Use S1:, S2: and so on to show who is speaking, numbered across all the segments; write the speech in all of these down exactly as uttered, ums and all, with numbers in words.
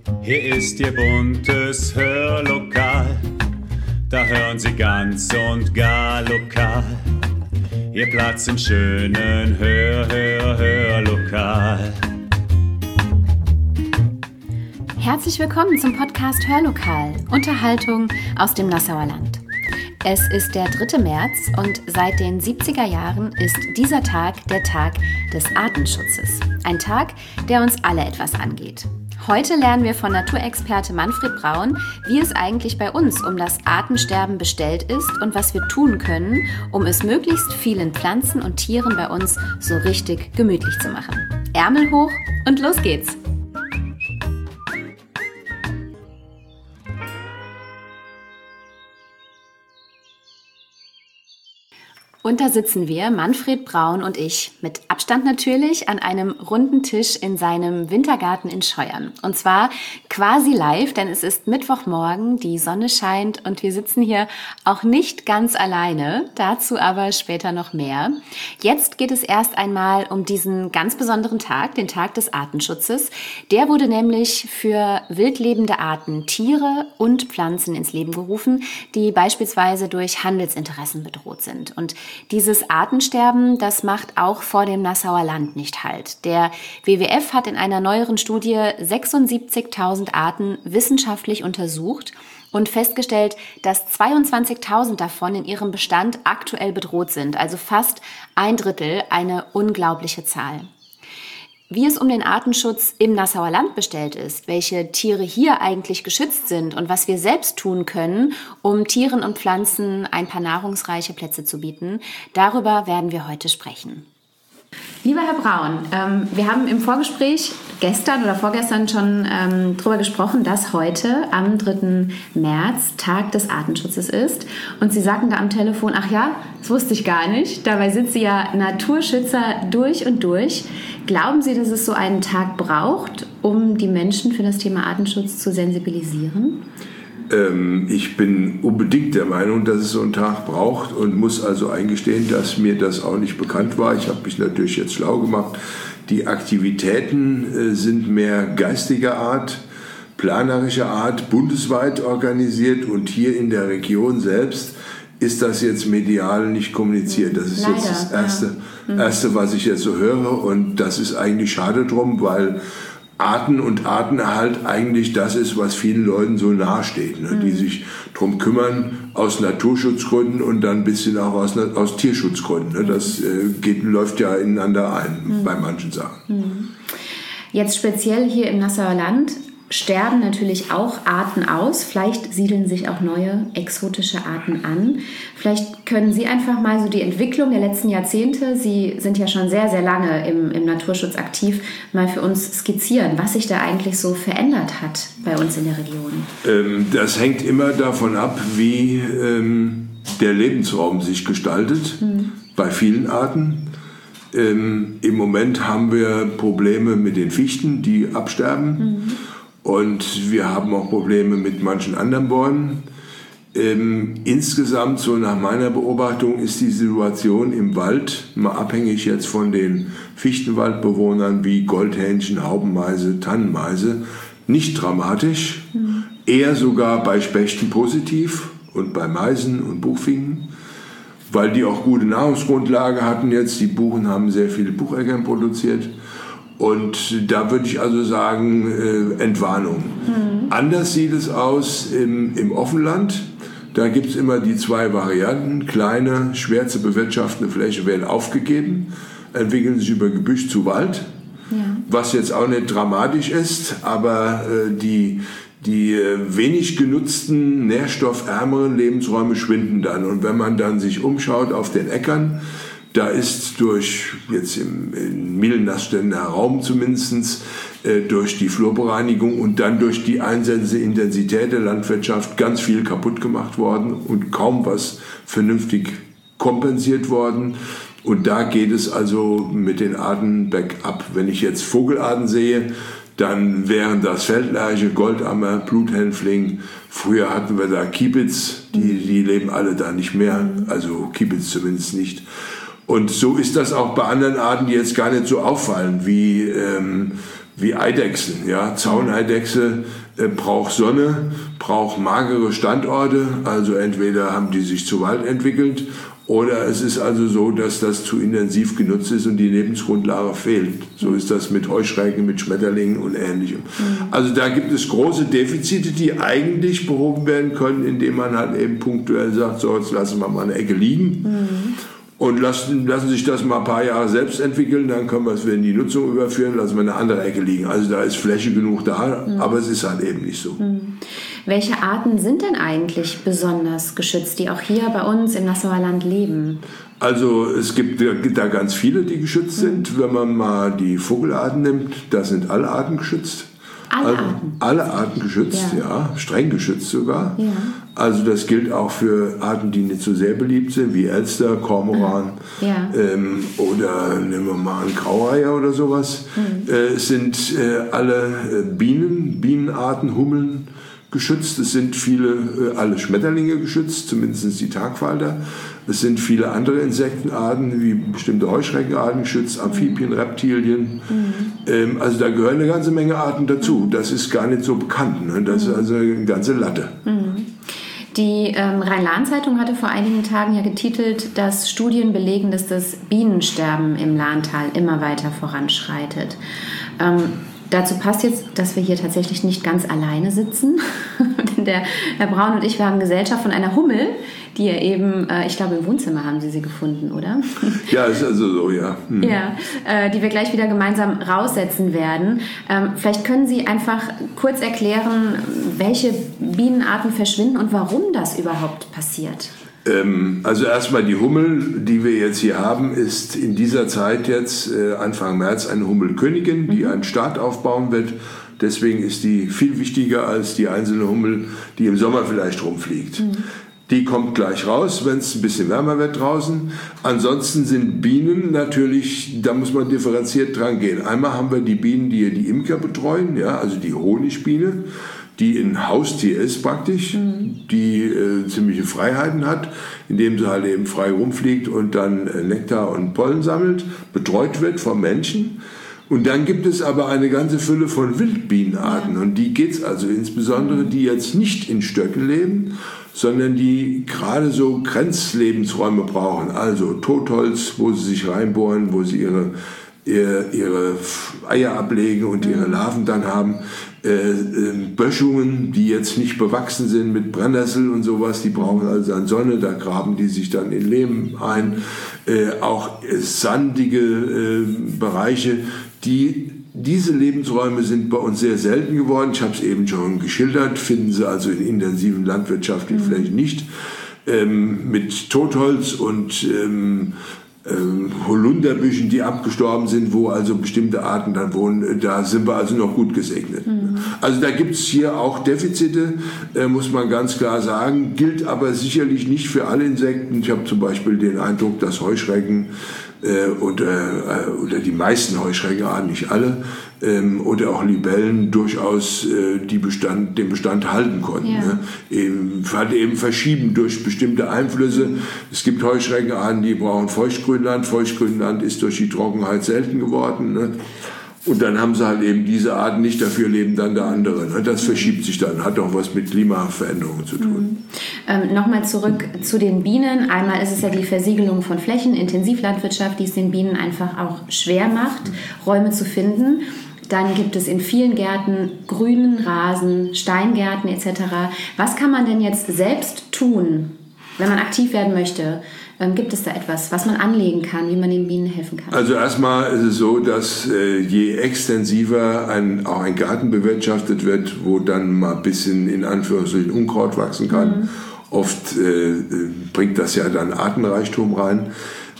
S1: Hier ist Ihr buntes Hörlokal, da hören Sie ganz und gar lokal. Ihr Platz im schönen Hör, Hör, Hörlokal.
S2: Herzlich willkommen zum Podcast Hörlokal, Unterhaltung aus dem Nassauer Land. Es ist der dritte März und seit den siebziger Jahren ist dieser Tag der Tag des Artenschutzes. Ein Tag, der uns alle etwas angeht. Heute lernen wir von Naturexperte Manfred Braun, wie es eigentlich bei uns um das Artensterben bestellt ist und was wir tun können, um es möglichst vielen Pflanzen und Tieren bei uns so richtig gemütlich zu machen. Ärmel hoch und los geht's! Und da sitzen wir, Manfred Braun und ich, mit Abstand natürlich, an einem runden Tisch in seinem Wintergarten in Scheuern. Und zwar quasi live, denn es ist Mittwochmorgen, die Sonne scheint und wir sitzen hier auch nicht ganz alleine, dazu aber später noch mehr. Jetzt geht es erst einmal um diesen ganz besonderen Tag, den Tag des Artenschutzes. Der wurde nämlich für wildlebende Arten, Tiere und Pflanzen ins Leben gerufen, die beispielsweise durch Handelsinteressen bedroht sind. Und dieses Artensterben, das macht auch vor dem Nassauer Land nicht Halt. Der W W F hat in einer neueren Studie sechsundsiebzigtausend Arten wissenschaftlich untersucht und festgestellt, dass zweiundzwanzigtausend davon in ihrem Bestand aktuell bedroht sind, also fast ein Drittel, eine unglaubliche Zahl. Wie es um den Artenschutz im Nassauer Land bestellt ist, welche Tiere hier eigentlich geschützt sind und was wir selbst tun können, um Tieren und Pflanzen ein paar nahrungsreiche Plätze zu bieten, darüber werden wir heute sprechen. Lieber Herr Braun, ähm, wir haben im Vorgespräch gestern oder vorgestern schon ähm, darüber gesprochen, dass heute am dritten März Tag des Artenschutzes ist. Und Sie sagten da am Telefon, ach ja, das wusste ich gar nicht. Dabei sind Sie ja Naturschützer durch und durch. Glauben Sie, dass es so einen Tag braucht, um die Menschen für das Thema Artenschutz zu sensibilisieren?
S3: Ähm, ich bin unbedingt der Meinung, dass es so einen Tag braucht und muss also eingestehen, dass mir das auch nicht bekannt war. Ich habe mich natürlich jetzt schlau gemacht. Die Aktivitäten äh, sind mehr geistiger Art, planerischer Art, bundesweit organisiert und hier in der Region selbst ist das jetzt medial nicht kommuniziert. Das ist Leider, jetzt das Erste, ja. Erste, was ich jetzt so höre und das ist eigentlich schade drum, weil Arten und Artenerhalt eigentlich das ist, was vielen Leuten so nahe steht, ne? Mhm. Die sich drum kümmern aus Naturschutzgründen und dann ein bisschen auch aus, aus Tierschutzgründen. Ne? Das äh, geht, läuft ja ineinander ein mhm. bei manchen Sachen.
S2: Mhm. Jetzt speziell hier im Nassauer Land sterben natürlich auch Arten aus. Vielleicht siedeln sich auch neue exotische Arten an. Vielleicht können Sie einfach mal so die Entwicklung der letzten Jahrzehnte, Sie sind ja schon sehr, sehr lange im, im Naturschutz aktiv, mal für uns skizzieren, was sich da eigentlich so verändert hat bei uns in der Region.
S3: Ähm, das hängt immer davon ab, wie ähm, der Lebensraum sich gestaltet, mhm. bei vielen Arten. Ähm, im Moment haben wir Probleme mit den Fichten, die absterben. Mhm. Und wir haben auch Probleme mit manchen anderen Bäumen. Ähm, insgesamt, so nach meiner Beobachtung, ist die Situation im Wald, mal abhängig jetzt von den Fichtenwaldbewohnern wie Goldhähnchen, Haubenmeise, Tannenmeise, nicht dramatisch. Mhm. Eher sogar bei Spechten positiv und bei Meisen und Buchfinken, weil die auch gute Nahrungsgrundlage hatten jetzt. Die Buchen haben sehr viele Bucheckern produziert. Und da würde ich also sagen, äh, Entwarnung. Mhm. Anders sieht es aus im, im Offenland. Da gibt es immer die zwei Varianten. Kleine, schwer zu bewirtschaftende Fläche werden aufgegeben, entwickeln sich über Gebüsch zu Wald, ja. Was jetzt auch nicht dramatisch ist, aber äh, die, die äh, wenig genutzten, nährstoffärmeren Lebensräume schwinden dann. Und wenn man dann sich umschaut auf den Äckern, da ist durch, jetzt im, in milden Raum zumindest, äh, durch die Flurbereinigung und dann durch die einsetzende Intensität der Landwirtschaft ganz viel kaputt gemacht worden und kaum was vernünftig kompensiert worden. Und da geht es also mit den Arten bergab. Wenn ich jetzt Vogelarten sehe, dann wären das Feldlerche, Goldammer, Bluthänfling. Früher hatten wir da Kiebitz, die, die leben alle da nicht mehr, also Kiebitz zumindest nicht. Und so ist das auch bei anderen Arten, die jetzt gar nicht so auffallen, wie ähm, wie Eidechsen. Ja? Zauneidechse äh, braucht Sonne, braucht magere Standorte, also entweder haben die sich zu Wald entwickelt, oder es ist also so, dass das zu intensiv genutzt ist und die Lebensgrundlage fehlt. So ist das mit Heuschrecken, mit Schmetterlingen und Ähnlichem. Mhm. Also da gibt es große Defizite, die eigentlich behoben werden können, indem man halt eben punktuell sagt, so jetzt lassen wir mal eine Ecke liegen. Mhm. Und lassen, lassen sich das mal ein paar Jahre selbst entwickeln, dann können wir es wieder in die Nutzung überführen, lassen wir eine andere Ecke liegen. Also da ist Fläche genug da, mhm. aber es ist halt eben nicht so.
S2: Mhm. Welche Arten sind denn eigentlich besonders geschützt, die auch hier bei uns im Nassauer Land leben?
S3: Also es gibt da ganz viele, die geschützt sind. Mhm. Wenn man mal die Vogelarten nimmt, da sind alle Arten geschützt.
S2: Alle
S3: also,
S2: Arten?
S3: Alle Arten geschützt, ja. ja, streng geschützt sogar. Ja. Also das gilt auch für Arten, die nicht so sehr beliebt sind, wie Elster, Kormoran ja. ähm, oder nehmen wir mal einen Graureiher oder sowas. Mhm. Äh, es sind äh, alle Bienen, Bienenarten, Hummeln geschützt. Es sind viele, äh, alle Schmetterlinge geschützt, zumindest die Tagfalter. Es sind viele andere Insektenarten, wie bestimmte Heuschreckenarten geschützt, Amphibien, Reptilien. Mhm. Ähm, also da gehören eine ganze Menge Arten dazu. Das ist gar nicht so bekannt. Ne? Das ist also eine ganze Latte.
S2: Mhm. Die ähm, Rhein-Lahn-Zeitung hatte vor einigen Tagen ja getitelt, dass Studien belegen, dass das Bienensterben im Lahntal immer weiter voranschreitet. Ähm, Dazu passt jetzt, dass wir hier tatsächlich nicht ganz alleine sitzen. Denn der Herr Braun und ich, wir haben Gesellschaft von einer Hummel, die ja eben, äh, ich glaube im Wohnzimmer haben Sie sie gefunden, oder?
S3: Ja, ist also so, ja. Hm.
S2: Ja, äh, die wir gleich wieder gemeinsam raussetzen werden. Ähm, vielleicht können Sie einfach kurz erklären, welche Bienenarten verschwinden und warum das überhaupt passiert.
S3: Also erstmal die Hummel, die wir jetzt hier haben, ist in dieser Zeit jetzt Anfang März eine Hummelkönigin, die einen Staat aufbauen wird. Deswegen ist die viel wichtiger als die einzelne Hummel, die im Sommer vielleicht rumfliegt. Mhm. Die kommt gleich raus, wenn es ein bisschen wärmer wird draußen. Ansonsten sind Bienen natürlich, da muss man differenziert dran gehen. Einmal haben wir die Bienen, die die Imker betreuen, ja, also die Honigbiene, die ein Haustier ist praktisch, mhm. die äh, ziemliche Freiheiten hat, indem sie halt eben frei rumfliegt und dann äh, Nektar und Pollen sammelt, betreut wird vom Menschen. Und dann gibt es aber eine ganze Fülle von Wildbienenarten, ja. Und die geht es also insbesondere, die jetzt nicht in Stöcken leben, sondern die gerade so Grenzlebensräume brauchen, also Totholz, wo sie sich reinbohren, wo sie ihre, ihre, ihre Eier ablegen und ihre Larven dann haben. Äh, äh, Böschungen, die jetzt nicht bewachsen sind mit Brennnessel und sowas, die brauchen also an Sonne, da graben die sich dann in Lehm ein. Äh, auch äh, sandige äh, Bereiche, die, diese Lebensräume sind bei uns sehr selten geworden. Ich habe es eben schon geschildert, finden Sie also in intensiven landwirtschaftlichen mhm. Flächen nicht. Ähm, mit Totholz und ähm, Holunderbüschen, die abgestorben sind, wo also bestimmte Arten dann wohnen, da sind wir also noch gut gesegnet. Mhm. Also da gibt es hier auch Defizite, äh, muss man ganz klar sagen, gilt aber sicherlich nicht für alle Insekten. Ich habe zum Beispiel den Eindruck, dass Heuschrecken äh, oder, äh, oder die meisten Heuschreckenarten, nicht alle, ähm, oder auch Libellen durchaus äh, die Bestand, den Bestand halten konnten. Ja. Ne? Eben, halt eben verschieben durch bestimmte Einflüsse. Es gibt Heuschreckenarten, die brauchen Feuchtgrünland. Feuchtgrünland ist durch die Trockenheit selten geworden. Ne? Und dann haben sie halt eben diese Arten nicht, dafür leben dann der andere. Ne? Das verschiebt sich dann, hat auch was mit Klimaveränderungen zu tun.
S2: Mhm. Ähm, Nochmal zurück zu den Bienen. Einmal ist es ja die Versiegelung von Flächen, Intensivlandwirtschaft, die es den Bienen einfach auch schwer macht, Räume zu finden. Dann gibt es in vielen Gärten grünen Rasen, Steingärten et cetera. Was kann man denn jetzt selbst tun, wenn man aktiv werden möchte? Ähm, gibt es da etwas, was man anlegen kann, wie man den Bienen helfen kann?
S3: Also erstmal ist es so, dass äh, je extensiver ein, auch ein Garten bewirtschaftet wird, wo dann mal ein bisschen in Anführungsstrichen Unkraut wachsen kann, mhm. oft äh, bringt das ja dann Artenreichtum rein.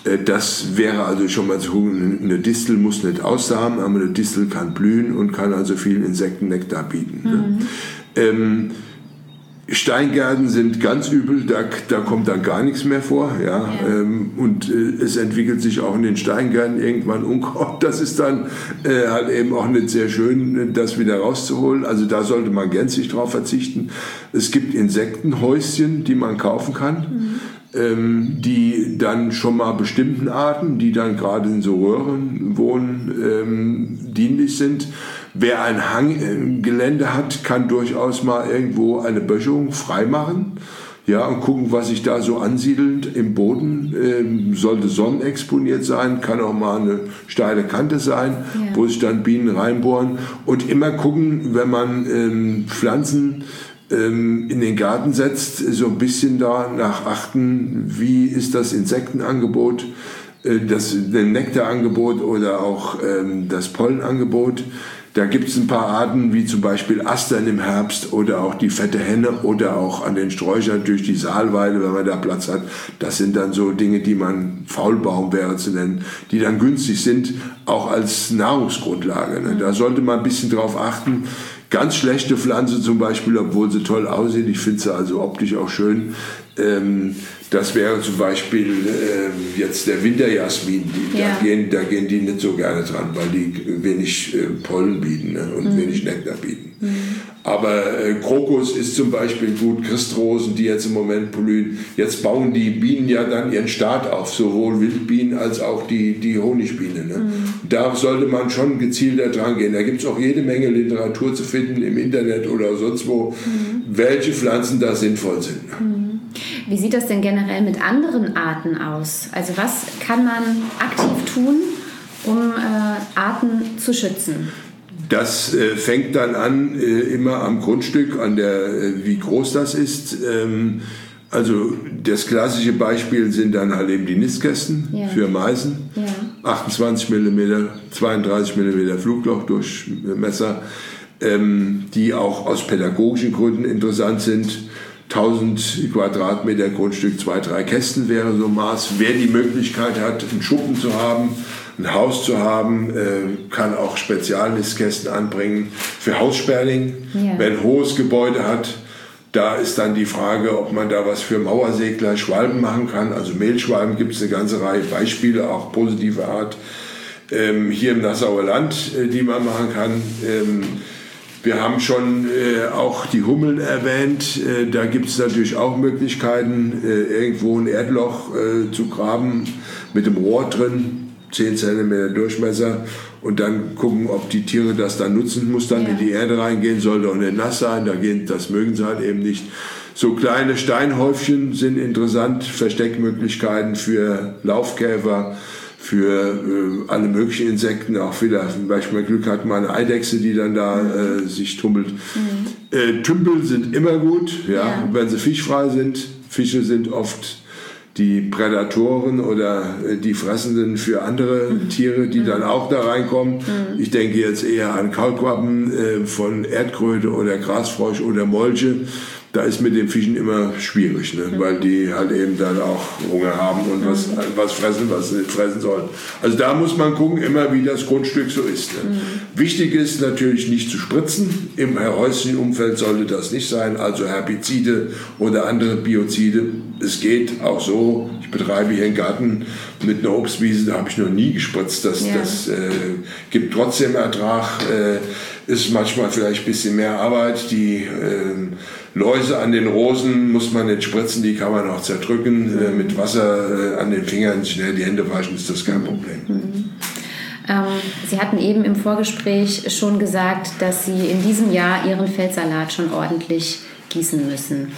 S3: Das wäre also schon mal so, eine Distel muss nicht aussamen, aber eine Distel kann blühen und kann also viel Insektennektar bieten. Mhm. Ne? Ähm, Steingärten sind ganz übel, da, da kommt dann gar nichts mehr vor. Ja? Ja. Ähm, und äh, es entwickelt sich auch in den Steingärten irgendwann Unkraut. Das ist dann äh, halt eben auch nicht sehr schön, das wieder rauszuholen. Also da sollte man gänzlich drauf verzichten. Es gibt Insektenhäuschen, die man kaufen kann. Mhm. Die dann schon mal bestimmten Arten, die dann gerade in so Röhren wohnen, ähm, dienlich sind. Wer ein Hanggelände hat, kann durchaus mal irgendwo eine Böschung freimachen. Ja, und gucken, was sich da so ansiedelt im Boden. Ähm, sollte sonnenexponiert sein, kann auch mal eine steile Kante sein, ja. wo sich dann Bienen reinbohren. Und immer gucken, wenn man ähm, Pflanzen ähm, in den Garten setzt, so ein bisschen danach achten, wie ist das Insektenangebot, äh, das Nektarangebot oder auch ähm, das Pollenangebot. Da gibt es ein paar Arten, wie zum Beispiel Astern im Herbst oder auch die fette Henne oder auch an den Sträuchern durch die Saalweide, wenn man da Platz hat. Das sind dann so Dinge, die man Faulbaum wäre zu nennen, die dann günstig sind, auch als Nahrungsgrundlage. Ne? Da sollte man ein bisschen drauf achten. Ganz schlechte Pflanze zum Beispiel, obwohl sie toll aussieht, ich finde sie also optisch auch schön, ähm, das wäre zum Beispiel ähm, jetzt der Winterjasmin. Die, ja. da, gehen, da gehen die nicht so gerne dran, weil die wenig äh, Pollen bieten, ne, und mhm. wenig Nektar bieten. Mhm. Aber äh, Krokus ist zum Beispiel gut, Christrosen, die jetzt im Moment blühen. Jetzt bauen die Bienen ja dann ihren Staat auf, sowohl Wildbienen als auch die, die Honigbiene. Ne? Mhm. Da sollte man schon gezielter dran gehen. Da gibt es auch jede Menge Literatur zu finden im Internet oder sonst wo, mhm. welche Pflanzen da sinnvoll sind. Ne?
S2: Mhm. Wie sieht das denn generell mit anderen Arten aus? Also was kann man aktiv tun, um äh, Arten zu schützen?
S3: Das äh, fängt dann an, äh, immer am Grundstück, an der, äh, wie groß das ist. Ähm, also das klassische Beispiel sind dann halt eben die Nistkästen ja. für Meisen. Ja. achtundzwanzig Millimeter, zweiunddreißig Millimeter Flugloch-Durchmesser, ähm, die auch aus pädagogischen Gründen interessant sind. tausend Quadratmeter Grundstück, zwei, drei Kästen wäre so ein Maß. Wer die Möglichkeit hat, einen Schuppen zu haben, ein Haus zu haben, äh, kann auch Spezialnistkästen anbringen für Haussperling. Ja. Wer ein hohes Gebäude hat, da ist dann die Frage, ob man da was für Mauersegler, Schwalben machen kann. Also Mehlschwalben gibt es eine ganze Reihe Beispiele, auch positive Art, ähm, hier im Nassauer Land, äh, die man machen kann. Ähm, Wir haben schon äh, auch die Hummeln erwähnt. Äh, da gibt es natürlich auch Möglichkeiten, äh, irgendwo ein Erdloch äh, zu graben mit dem Rohr drin, zehn Zentimeter Durchmesser, und dann gucken, ob die Tiere das dann nutzen. Muss dann ja. in die Erde reingehen, sollte auch nicht nass sein. Da gehen, das mögen sie halt eben nicht. So kleine Steinhäufchen sind interessant, Versteckmöglichkeiten für Laufkäfer, für äh, alle möglichen Insekten, auch wieder, zum Beispiel Glück hat mal eine Eidechse, die dann da äh, sich tummelt. Mhm. Äh, Tümpel sind immer gut, ja, ja, wenn sie fischfrei sind. Fische sind oft die Prädatoren oder äh, die Fressenden für andere mhm. Tiere, die mhm. dann auch da reinkommen. Mhm. Ich denke jetzt eher an Kaulquappen äh, von Erdkröte oder Grasfrosch oder Molche. Da ist mit den Fischen immer schwierig, ne? mhm. weil die halt eben dann auch Hunger haben und mhm. was, was fressen, was sie nicht fressen sollen. Also da muss man gucken, immer wie das Grundstück so ist. Ne? Mhm. Wichtig ist natürlich nicht zu spritzen. Im häuslichen Umfeld sollte das nicht sein, also Herbizide oder andere Biozide. Es geht auch so. Ich betreibe hier einen Garten mit einer Obstwiese, da habe ich noch nie gespritzt. Das, ja. das äh, gibt trotzdem Ertrag. Äh, ist manchmal vielleicht ein bisschen mehr Arbeit. Die äh, Läuse an den Rosen muss man nicht spritzen, die kann man auch zerdrücken. Mhm. Äh, mit Wasser äh, an den Fingern schnell die Hände waschen, ist das kein Problem.
S2: Mhm. Ähm, Sie hatten eben im Vorgespräch schon gesagt, dass Sie in diesem Jahr Ihren Feldsalat schon ordentlich gießen müssen.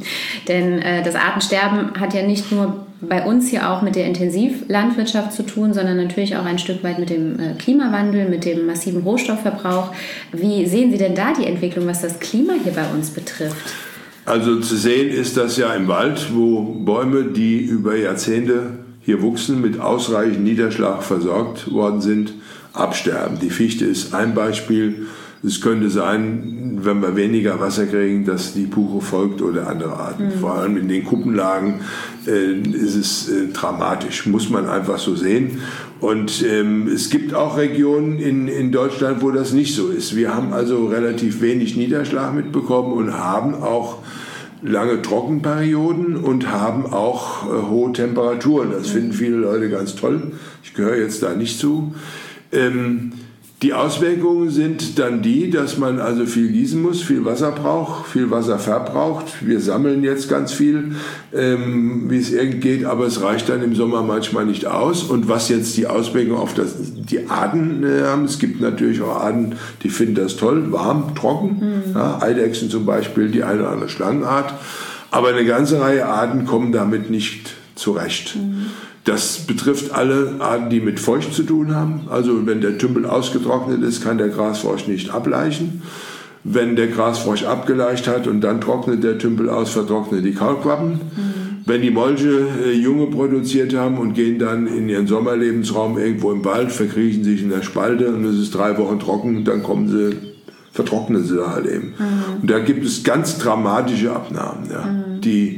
S2: Denn äh, das Artensterben hat ja nicht nur bei uns hier auch mit der Intensivlandwirtschaft zu tun, sondern natürlich auch ein Stück weit mit dem äh, Klimawandel, mit dem massiven Rohstoffverbrauch. Wie sehen Sie denn da die Entwicklung, was das Klima hier bei uns betrifft?
S3: Also zu sehen ist das ja im Wald, wo Bäume, die über Jahrzehnte hier wuchsen, mit ausreichend Niederschlag versorgt worden sind, absterben. Die Fichte ist ein Beispiel. Es könnte sein, wenn wir weniger Wasser kriegen, dass die Buche folgt oder andere Arten. Mhm. Vor allem in den Kuppenlagen äh, ist es äh, dramatisch, muss man einfach so sehen. Und ähm, es gibt auch Regionen in, in Deutschland, wo das nicht so ist. Wir haben also relativ wenig Niederschlag mitbekommen und haben auch lange Trockenperioden und haben auch äh, hohe Temperaturen. Das finden viele Leute ganz toll. Ich gehöre jetzt da nicht zu. Ähm, Die Auswirkungen sind dann die, dass man also viel gießen muss, viel Wasser braucht, viel Wasser verbraucht. Wir sammeln jetzt ganz viel, ähm, wie es irgend geht, aber es reicht dann im Sommer manchmal nicht aus. Und was jetzt die Auswirkungen auf das, die Arten äh, haben, es gibt natürlich auch Arten, die finden das toll, warm, trocken. Mhm. Ja, Eidechsen zum Beispiel, die eine oder andere Schlangenart. Aber eine ganze Reihe Arten kommen damit nicht zurecht. Mhm. Das betrifft alle Arten, die mit Feucht zu tun haben. Also wenn der Tümpel ausgetrocknet ist, kann der Grasfrosch nicht ableichen. Wenn der Grasfrosch abgeleicht hat und dann trocknet der Tümpel aus, vertrocknet die Kaulquappen. Mhm. Wenn die Molche äh, Junge produziert haben und gehen dann in ihren Sommerlebensraum irgendwo im Wald, verkriechen sich in der Spalte und es ist drei Wochen trocken und dann kommen sie, vertrocknen sie da halt eben. Mhm. Und da gibt es ganz dramatische Abnahmen, ja, mhm. die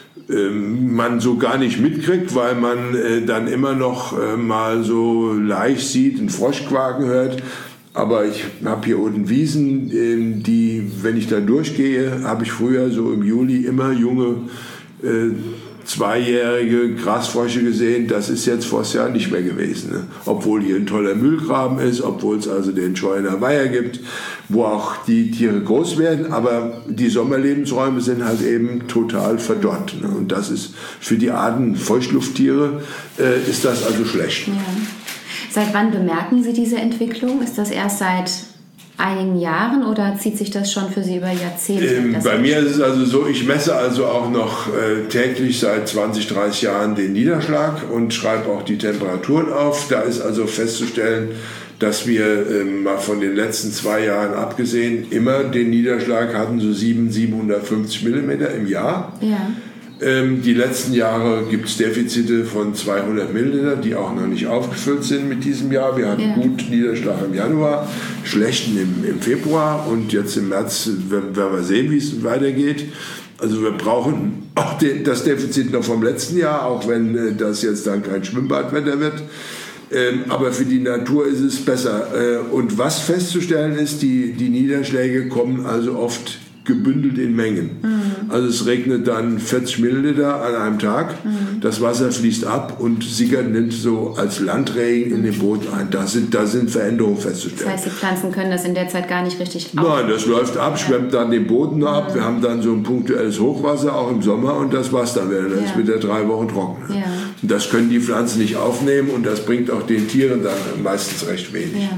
S3: man so gar nicht mitkriegt, weil man äh, dann immer noch äh, mal so leicht sieht, einen Frosch quaken hört. Aber ich habe hier unten Wiesen, äh, die, wenn ich da durchgehe, habe ich früher so im Juli immer junge äh, zweijährige Grasfrösche gesehen. Das ist jetzt vor das Jahr nicht mehr gewesen. Ne? Obwohl hier ein toller Mühlgraben ist, obwohl es also den Scheuener Weiher gibt, wo auch die Tiere groß werden. Aber die Sommerlebensräume sind halt eben total verdorrt. Ne? Und das ist für die Arten Feuchtlufttiere äh, ist das also schlecht.
S2: Ja. Seit wann bemerken Sie diese Entwicklung? Ist das erst seit einigen Jahren oder zieht sich das schon für Sie über Jahrzehnte?
S3: Ähm, bei mir ist es also so, ich messe also auch noch äh, täglich seit zwanzig, dreißig Jahren den Niederschlag und schreibe auch die Temperaturen auf. Da ist also festzustellen, dass wir ähm, mal von den letzten zwei Jahren abgesehen immer den Niederschlag hatten, so siebenhundert, siebenhundertfünfzig Millimeter im Jahr. Ja. Ähm, die letzten Jahre gibt es Defizite von zweihundert Millimeter, die auch noch nicht aufgefüllt sind mit diesem Jahr. Wir hatten ja. gut Niederschlag im Januar, schlechten im, im Februar und jetzt im März werden wir sehen, wie es weitergeht. Also wir brauchen auch den, das Defizit noch vom letzten Jahr, auch wenn äh, das jetzt dann kein Schwimmbadwetter wird. Ähm, aber für die Natur ist es besser. Äh, und was festzustellen ist, die, die Niederschläge kommen also oft gebündelt in Mengen. Mhm. Also es regnet dann vierzig Milliliter an einem Tag, mhm. das Wasser fließt ab und sickert nimmt so als Landregen in den Boden ein. Da sind, da sind Veränderungen festzustellen.
S2: Das heißt, die Pflanzen können das in der Zeit gar nicht richtig auf.
S3: Nein, das läuft ab, schwemmt dann den Boden mhm. ab. Wir haben dann so ein punktuelles Hochwasser, auch im Sommer, und das war's dann wieder. Dann ja. ist wieder drei Wochen trocken. Ja. Und das können die Pflanzen nicht aufnehmen und das bringt auch den Tieren dann meistens recht wenig.
S2: Ja.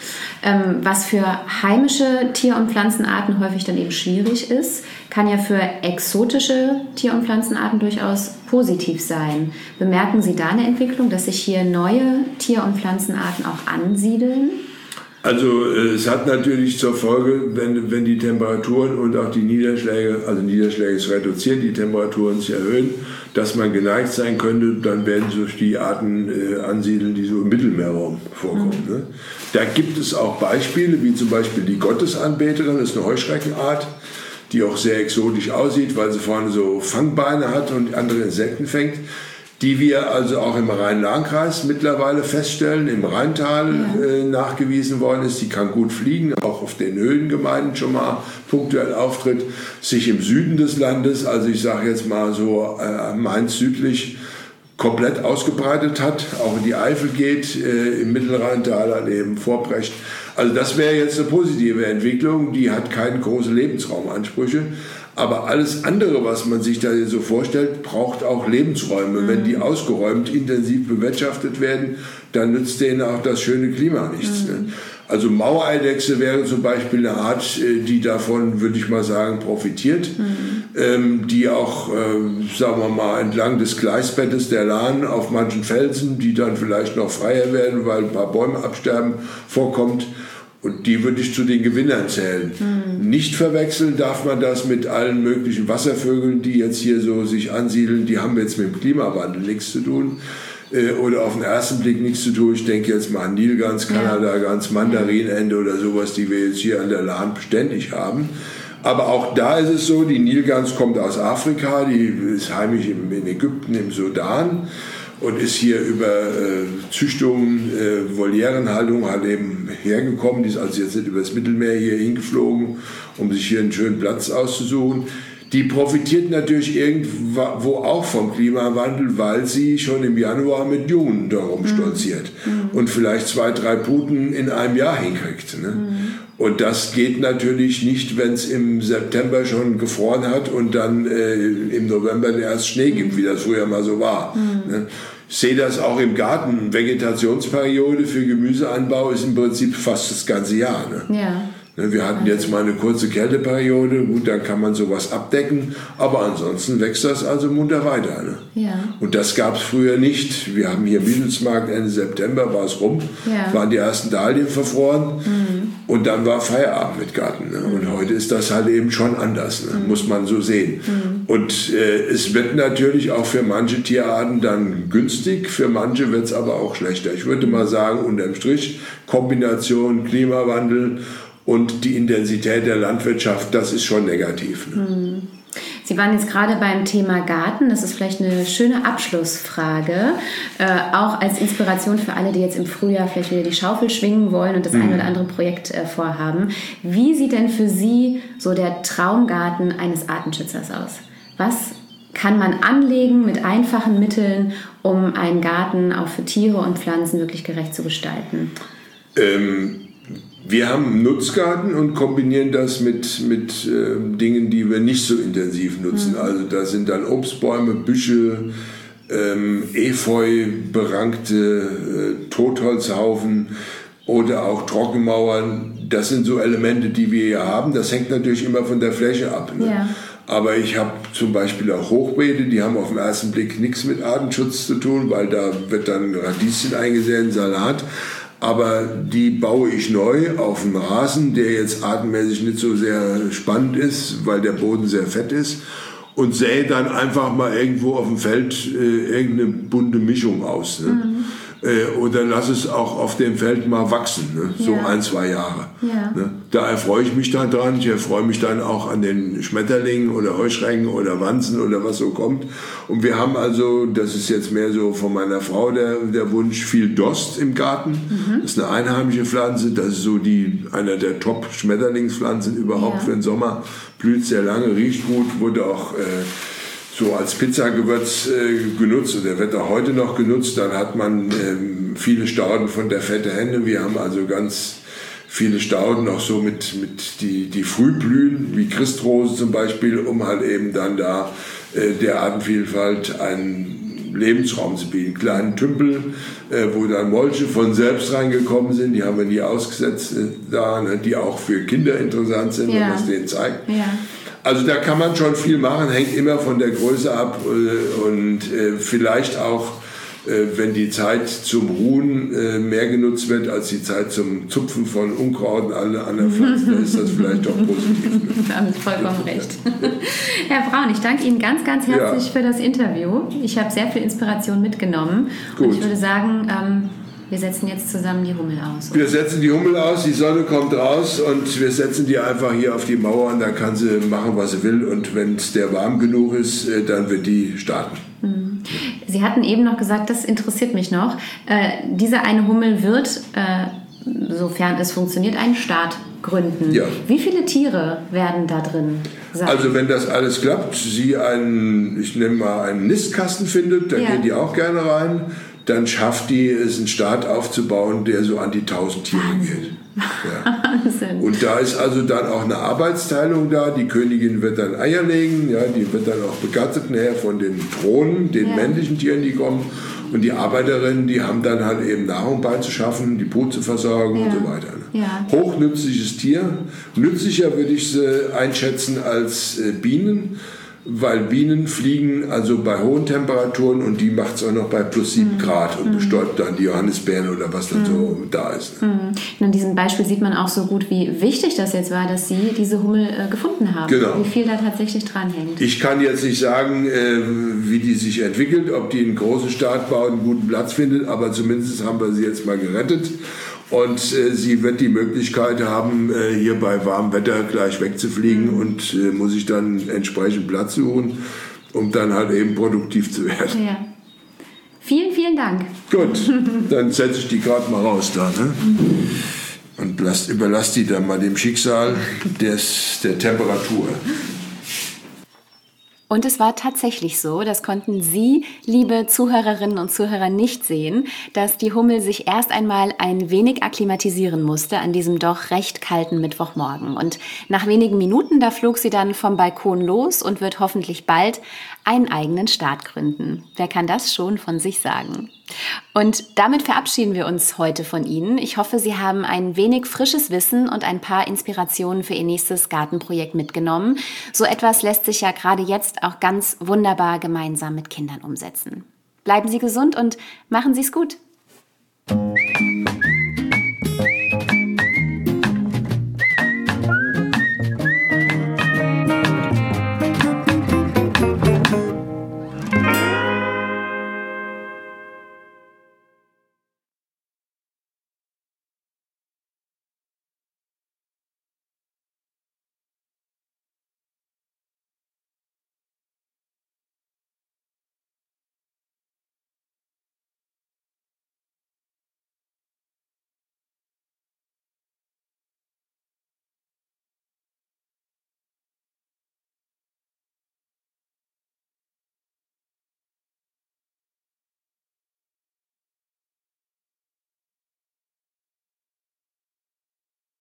S2: Ähm, was für heimische Tier- und Pflanzenarten häufig dann eben schwierig ist, kann ja für exotische Tier- und Pflanzenarten durchaus positiv sein. Bemerken Sie da eine Entwicklung, dass sich hier neue Tier- und Pflanzenarten auch ansiedeln?
S3: Also es hat natürlich zur Folge, wenn, wenn die Temperaturen und auch die Niederschläge, also Niederschläge ist reduziert, die Temperaturen sich erhöhen, dass man geneigt sein könnte, dann werden sich die Arten äh, ansiedeln, die so im Mittelmeerraum vorkommen. Mhm. Ne? Da gibt es auch Beispiele, wie zum Beispiel die Gottesanbeterin, das ist eine Heuschreckenart, die auch sehr exotisch aussieht, weil sie vorne so Fangbeine hat und andere Insekten fängt, die wir also auch im Rhein-Lahn-Kreis mittlerweile feststellen, im Rheintal ja. äh, nachgewiesen worden ist. Die kann gut fliegen, auch auf den Höhengemeinden schon mal punktuell auftritt, sich im Süden des Landes, also ich sage jetzt mal so äh, Mainz südlich, komplett ausgebreitet hat, auch in die Eifel geht, äh, im Mittelrheintal, an eben Vorbrecht. Also das wäre jetzt eine positive Entwicklung, die hat keine großen Lebensraumansprüche. Aber alles andere, was man sich da so vorstellt, braucht auch Lebensräume. Mhm. Wenn die ausgeräumt, intensiv bewirtschaftet werden, dann nützt denen auch das schöne Klima nichts. Mhm. Ne? Also Mauereidechse wäre zum Beispiel eine Art, die davon, würde ich mal sagen, profitiert. Mhm. Ähm, die auch, äh, sagen wir mal, entlang des Gleisbettes der Lahn auf manchen Felsen, die dann vielleicht noch freier werden, weil ein paar Bäume absterben, vorkommt. Und die würde ich zu den Gewinnern zählen. Mhm. Nicht verwechseln darf man das mit allen möglichen Wasservögeln, die jetzt hier so sich ansiedeln. Die haben jetzt mit dem Klimawandel nichts zu tun. Äh, oder auf den ersten Blick nichts zu tun. Ich denke jetzt mal an Nilgans, Kanadagans, Mandarinente oder sowas, die wir jetzt hier an der Lahn beständig haben. Aber auch da ist es so, die Nilgans kommt aus Afrika, die ist heimisch in Ägypten, im Sudan. Und ist hier über äh, Züchtungen, äh, Volierenhaltung halt eben hergekommen. Die ist also jetzt nicht über das Mittelmeer hier hingeflogen, um sich hier einen schönen Platz auszusuchen. Die profitiert natürlich irgendwo auch vom Klimawandel, weil sie schon im Januar mit Jungen darum stolziert mhm. und vielleicht zwei, drei Puten in einem Jahr hinkriegt. Ne? Mhm. Und das geht natürlich nicht, wenn es im September schon gefroren hat und dann äh, im November erst Schnee gibt, wie das früher mal so war. Mhm. Ne? Ich sehe das auch im Garten. Vegetationsperiode für Gemüseanbau ist im Prinzip fast das ganze Jahr. Ne? Ja. Wir hatten jetzt mal eine kurze Kälteperiode, gut, da kann man sowas abdecken, aber ansonsten wächst das also munter weiter. Ne? Ja. Und das gab es früher nicht. Wir haben hier Mittelsmarkt, Ende September war es rum, ja. waren die ersten Dahlien verfroren mhm. und dann war Feierabend mit Garten. Ne? Und mhm. heute ist das halt eben schon anders, ne? mhm. muss man so sehen. Mhm. Und äh, es wird natürlich auch für manche Tierarten dann günstig, für manche wird es aber auch schlechter. Ich würde mal sagen, unterm Strich, Kombination Klimawandel und die Intensität der Landwirtschaft, das ist schon negativ. Ne?
S2: Sie waren jetzt gerade beim Thema Garten. Das ist vielleicht eine schöne Abschlussfrage, äh, auch als Inspiration für alle, die jetzt im Frühjahr vielleicht wieder die Schaufel schwingen wollen und das mhm. ein oder andere Projekt äh, vorhaben. Wie sieht denn für Sie so der Traumgarten eines Artenschützers aus? Was kann man anlegen mit einfachen Mitteln, um einen Garten auch für Tiere und Pflanzen wirklich gerecht zu gestalten?
S3: Ähm Wir haben einen Nutzgarten und kombinieren das mit, mit äh, Dingen, die wir nicht so intensiv nutzen. Mhm. Also da sind dann Obstbäume, Büsche, ähm, Efeu, berankte äh, Totholzhaufen oder auch Trockenmauern. Das sind so Elemente, die wir hier haben. Das hängt natürlich immer von der Fläche ab. Ne? Ja. Aber ich habe zum Beispiel auch Hochbeete, die haben auf den ersten Blick nichts mit Artenschutz zu tun, weil da wird dann Radieschen eingesät, Salat. Aber die baue ich neu auf dem Rasen, der jetzt artenmäßig nicht so sehr spannend ist, weil der Boden sehr fett ist. Und sähe dann einfach mal irgendwo auf dem Feld äh, irgendeine bunte Mischung aus. Ne? Mhm. Äh, oder lass es auch auf dem Feld mal wachsen, ne? So ja. ein, zwei Jahre. Ja. Ne? Da erfreue ich mich dann dran. Ich erfreue mich dann auch an den Schmetterlingen oder Heuschrecken oder Wanzen oder was so kommt. Und wir haben also, das ist jetzt mehr so von meiner Frau der, der Wunsch, viel Dost im Garten. Mhm. Das ist eine einheimische Pflanze. Das ist so die, einer der Top-Schmetterlingspflanzen überhaupt ja. für den Sommer. Blüht sehr lange, riecht gut, wurde auch äh, so als Pizzagewürz äh, genutzt, oder wird auch heute noch genutzt. Dann hat man ähm, viele Stauden von der fette Henne. Wir haben also ganz viele Stauden auch so mit, mit die, die früh blühen, wie Christrose zum Beispiel, um halt eben dann da äh, der Artenvielfalt einen Lebensraum zu bieten. Kleinen Tümpel, äh, wo dann Molche von selbst reingekommen sind, die haben wir nie ausgesetzt äh, da, ne, die auch für Kinder interessant sind, ja. wenn man es denen zeigt. Ja. Also da kann man schon viel machen, hängt immer von der Größe ab äh, und äh, vielleicht auch, äh, wenn die Zeit zum Ruhen äh, mehr genutzt wird als die Zeit zum Zupfen von Unkraut und alle anderen Pflanzen, dann ist das vielleicht doch positiv. Ne?
S2: Da haben Sie vollkommen recht. Herr Braun, ich danke Ihnen ganz, ganz herzlich ja. für das Interview. Ich habe sehr viel Inspiration mitgenommen. Gut. Und ich würde sagen, ähm, wir setzen jetzt zusammen die Hummel aus. Oder?
S3: Wir setzen die Hummel aus, die Sonne kommt raus und wir setzen die einfach hier auf die Mauer und da kann sie machen, was sie will. Und wenn es der warm genug ist, dann wird die starten.
S2: Sie hatten eben noch gesagt, das interessiert mich noch, äh, diese eine Hummel wird, äh, sofern es funktioniert, einen Start gründen. Ja. Wie viele Tiere werden da drin sein?
S3: Also wenn das alles klappt, sie einen, ich nenne mal einen Nistkasten findet, da ja. gehen die auch gerne rein. Dann schafft die es, einen Staat aufzubauen, der so an die tausend Tiere Wahnsinn. geht. Ja. Wahnsinn. Und da ist also dann auch eine Arbeitsteilung da. Die Königin wird dann Eier legen, ja, die wird dann auch begattet nachher von den Drohnen, den ja. männlichen Tieren, die kommen. Und die Arbeiterinnen, die haben dann halt eben Nahrung beizuschaffen, die Brut zu versorgen ja. und so weiter. Ne? Ja. Hochnützliches Tier. Nützlicher würde ich sie einschätzen als äh, Bienen. Weil Bienen fliegen also bei hohen Temperaturen und die macht es auch noch bei plus sieben mhm. Grad und bestäubt dann die Johannisbeeren oder was dann mhm. so da ist.
S2: Mhm. An diesem Beispiel sieht man auch so gut, wie wichtig das jetzt war, dass Sie diese Hummel äh, gefunden haben.
S3: Genau.
S2: Wie viel da tatsächlich dranhängt.
S3: Ich kann jetzt nicht sagen, äh, wie die sich entwickelt, ob die einen großen Start baut, einen guten Platz findet, aber zumindest haben wir sie jetzt mal gerettet. Und äh, sie wird die Möglichkeit haben, äh, hier bei warmem Wetter gleich wegzufliegen mhm. und äh, muss sich dann entsprechend Platz suchen, um dann halt eben produktiv zu werden. Ja.
S2: Vielen, vielen Dank.
S3: Gut, dann setze ich die gerade mal raus da. Ne? Mhm. Und lasst, überlasst die dann mal dem Schicksal des, der Temperatur.
S2: Und es war tatsächlich so, das konnten Sie, liebe Zuhörerinnen und Zuhörer, nicht sehen, dass die Hummel sich erst einmal ein wenig akklimatisieren musste an diesem doch recht kalten Mittwochmorgen. Und nach wenigen Minuten, da flog sie dann vom Balkon los und wird hoffentlich bald einen eigenen Start gründen. Wer kann das schon von sich sagen? Und damit verabschieden wir uns heute von Ihnen. Ich hoffe, Sie haben ein wenig frisches Wissen und ein paar Inspirationen für Ihr nächstes Gartenprojekt mitgenommen. So etwas lässt sich ja gerade jetzt auch ganz wunderbar gemeinsam mit Kindern umsetzen. Bleiben Sie gesund und machen Sie es gut.